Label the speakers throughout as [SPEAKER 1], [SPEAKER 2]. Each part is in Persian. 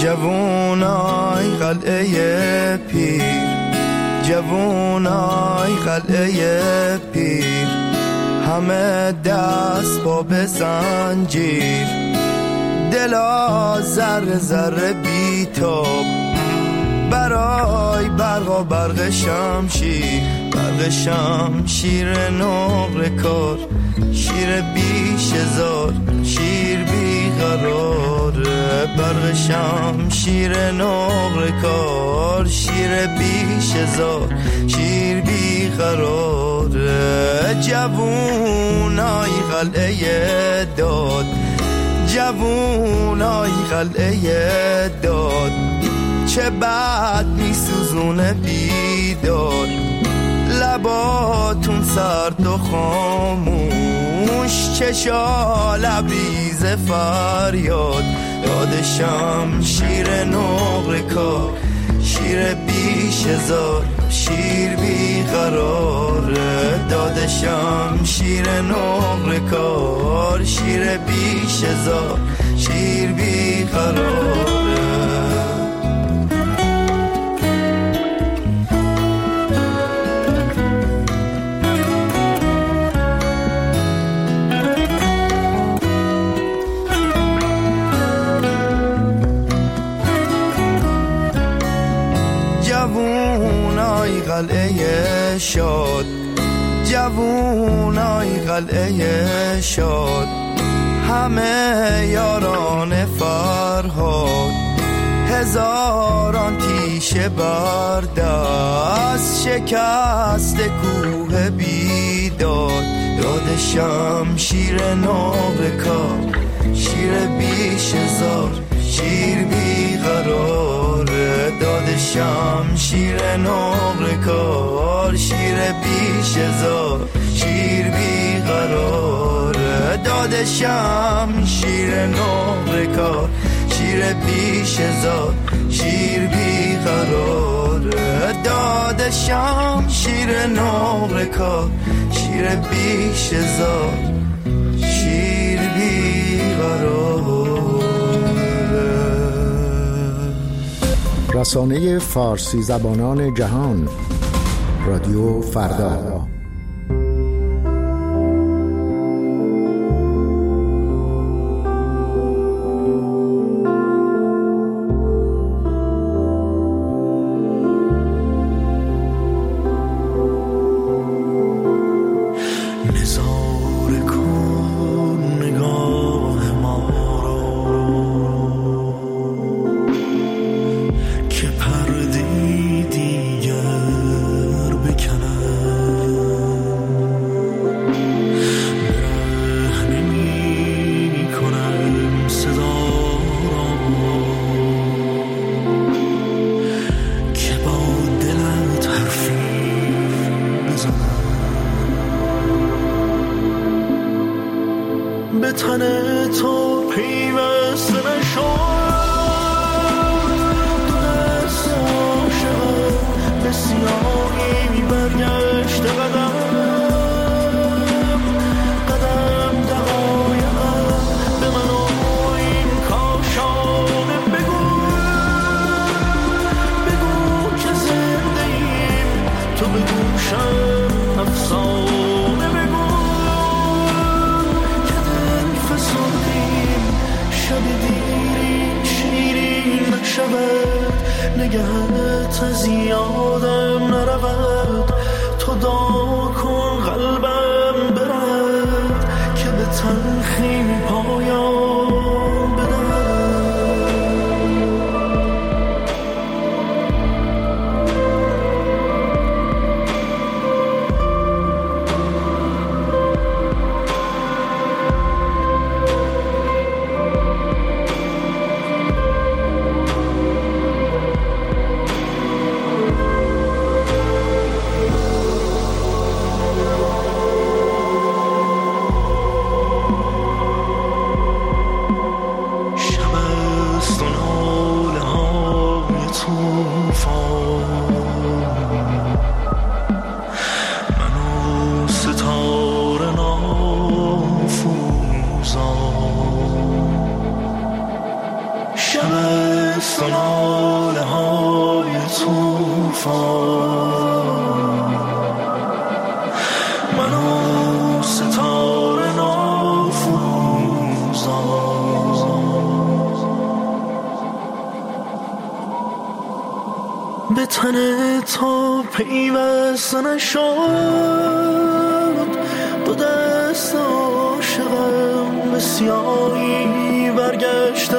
[SPEAKER 1] جوونای قلعه پیر، جوونای قلعه پیر، همه دست با به زنجیر، دلا ذره ذره بیتاب برای برق و برق شمشیر، برق شمشیر نقره کار، شیر بیش هزار، شیر بیقراره، برق شمشیر نقره کار، شیر بیش هزار، شیر بیقراره. جوونای قلعه داد، جوونای قلعه داد، چه بد میسوزونه بیدار، لباتون سرد و خاموش، چشا لبریز فریاد، یاد شمشیر نقره کار، شیر بیش هزار، شیر بیقراره، داد شمشیر نقره کار، شیر بیش هزار، شیر بیقراره. جوونای قلعه شاد، جوونای قلعه شاد، همه یاران فرهاد، هزاران تیشه بردست، شکست کوه بیداد، داد شمشیر نقره کار، شیر بیش هزار، شیر بیقراره، داد شمشیر نقره کار، شیر بیش هزار، شیر بیقراره، داد شمشیر نقره کار، شیر بیش هزار، شیر بیقراره، داد شمشیر نقره کار، شیر بیش هزار، شیر بیقراره.
[SPEAKER 2] رسانه فارسی زبانان جهان، رادیو فردا.
[SPEAKER 3] به تن تو پیوسته نشد، دو دست عاشقم به سیاهی برگشت قدم قدم، دقایقم به من و این کاشانه بگو، بگو که زنده ایم، تو به گوشم افسانه بگو شب دیری شیرین نشود، نگهت از یادم نرود، تو دعا کن قلبم برد که به تلخی پایان بدهد. منو ستاره نافروزان شب است و ناله های توفان. منو ستاره نافروزان، به تن تا پیوسته نشد، دو دست عاشقم به سیاهی برگشت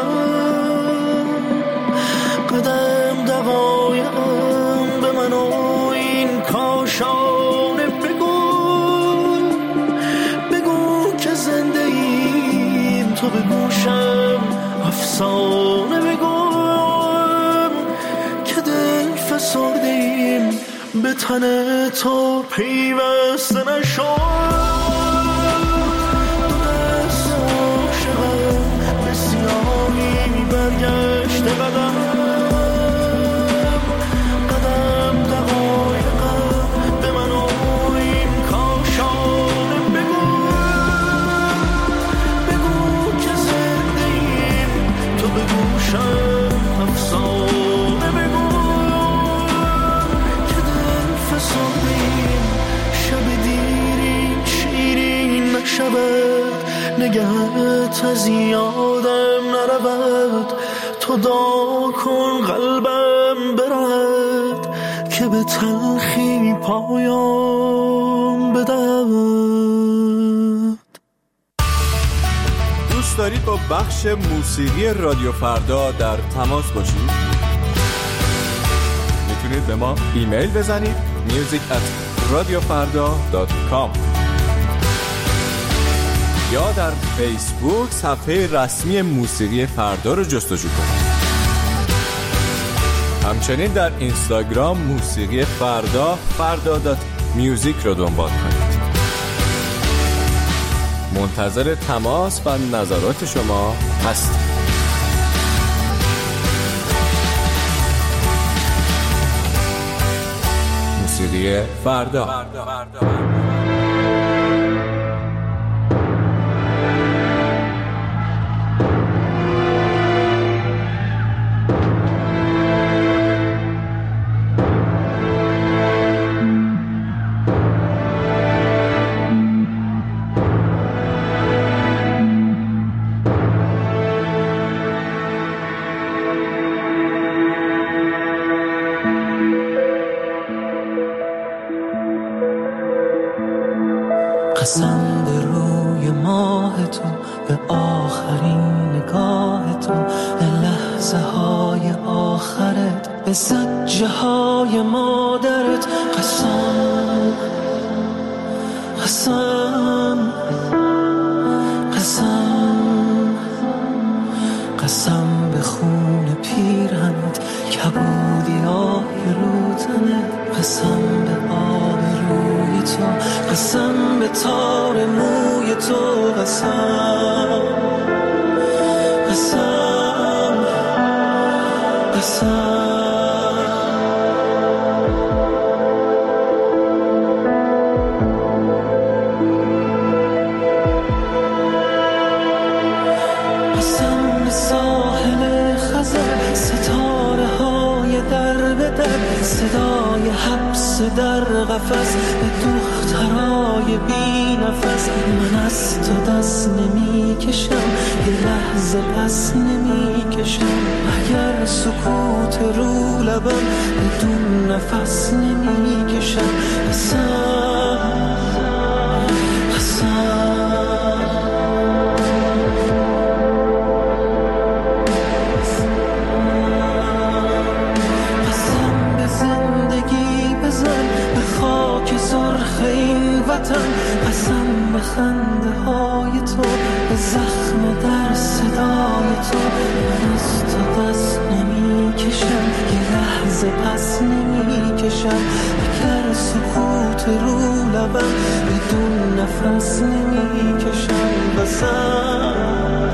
[SPEAKER 3] قدم دقایقم به من و این کاشانه بگو که زنده ایم، تو به گوشم افسانه بگو که دل فسرده ایم، به تن تو پیوسته نشد. برگشت قدم دقایقم به من و این کاشانه بگو که زنده ایم، تو به گوشم افسانه بگو که دل فسرده ایم. شب دیرین شیرین نشود، نگهت از یادم نرود، تو دعا کن قلبم برد که به تلخی پایان بدهد.
[SPEAKER 4] دوست دارید با بخش موسیقی رادیو فردا در تماس باشید؟ میتونید به ما ایمیل بزنید music@radiofarda.com یا در فیسبوک صفحه رسمی موسیقی فردا رو جستجو کنید. همچنین در اینستاگرام موسیقی فردا.music رو دنبال کنید. منتظر تماس و نظرات شما هستیم. موسیقی فردا.
[SPEAKER 3] قسم به روی ماه تو، به آخرین نگاه تو، به لحظه های آخرت، به زجه های مادرت. قسم قسم قسم قسم به خون پیرهنت، کبودی آهی رو تنت. قسم به آب روی تو، قسم به تار موی تو. قسم قسم قسم قسم به ساحل خزر، ستاره های در به در، صدای حبس در قفس، به دخترای بی نفس. من از تو دست نمی کشم، یه لحظه پس نمی کشم، اگر سکوت رو لبم بدون نفس نمی کشم. قسم قسم این وطن. قسم به خنده های تو، به زخم در صدای تو. من از تو دست نمی کشم، یه لحظه پس نمی کشم، اگر سکوت رو لبم بدون نفس نمی کشم. قسم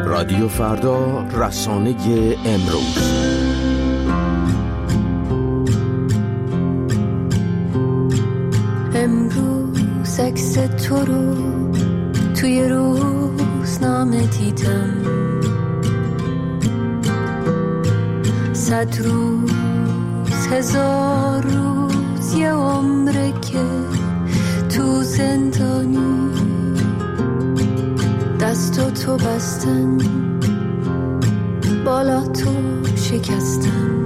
[SPEAKER 2] رادیو فردا، رسانه امروز.
[SPEAKER 5] امروز عکس تو رو توی روزنامه دیدم، 100 روز 1000 روز یه عمره که تو زندانی، دستو تو بستن بالا تو شکستن،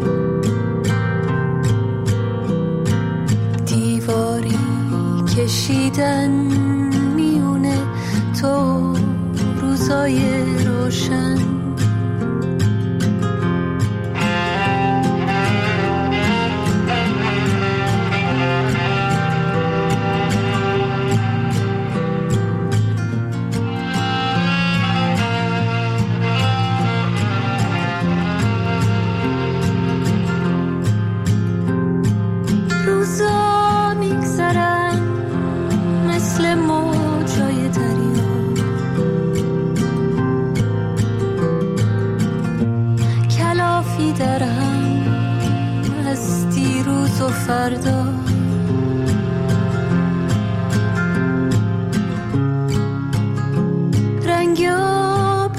[SPEAKER 5] دیواری کشیدن میونه تو روزای روشن، فردا رنگابی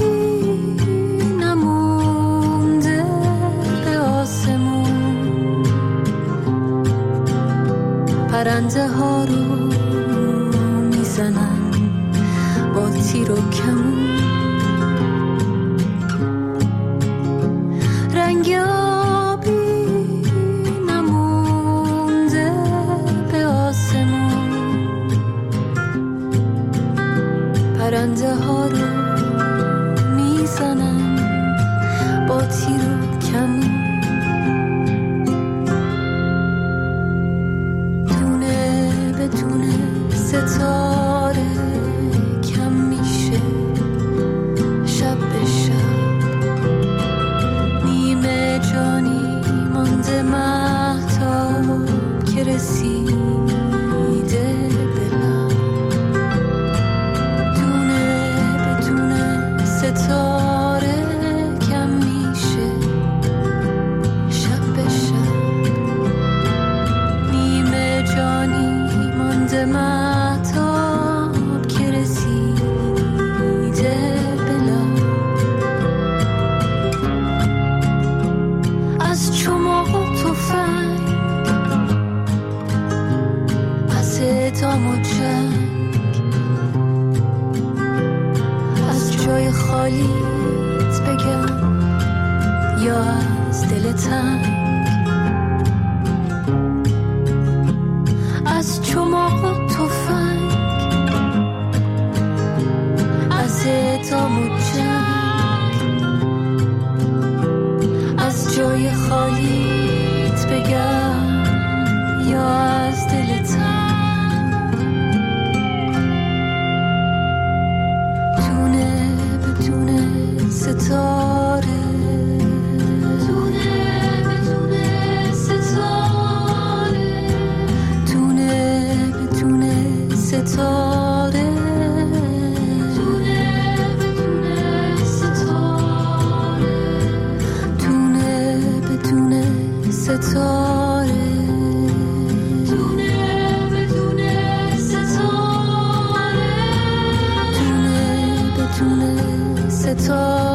[SPEAKER 5] نمونده به آسمون، پرنده ها رو میزنن با تیر و کمون، پرنده ها رو میزنن با تیر و کمون، دونه به دونه ستاره کم میشه، شب به شب نیمه جانی مانده مهتاب که رسیده ستاره کم میشه، شب به شب نیمه جانی مانده مهتاب که رسیده بلا، از چماق و تفنگ، از اعدام و جنگ، جای خالیت بگم یا از دل تنگ، از چماق و تفنگ، از اعدام و جنگ، از جای خالیت بگم یا از دل تنگ، ستاره تونه بدونه ستاره، تونه بدونه ستاره، تونه بدونه ستاره، تونه بدونه ستاره، تونه بدونه ستاره، تونه بدونه ستاره.